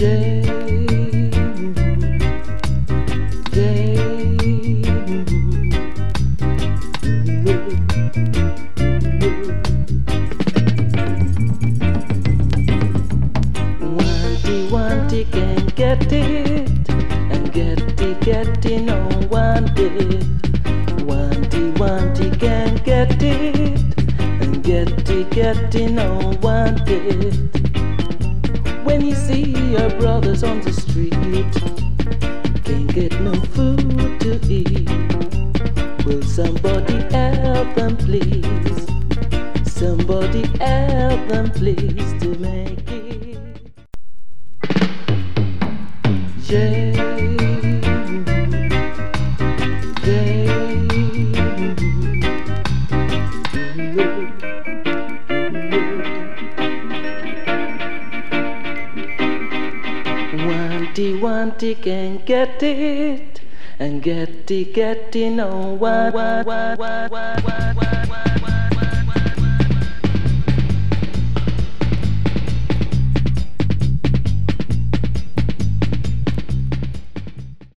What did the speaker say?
Yeah, Wanty can get it, and getty no want it. Wanty can get it, and getty no want it. When you see your brothers on the street, can't get no food to eat, will somebody help them please? Somebody help them please to make it. Yeah, Wanty can get it, and getty no want.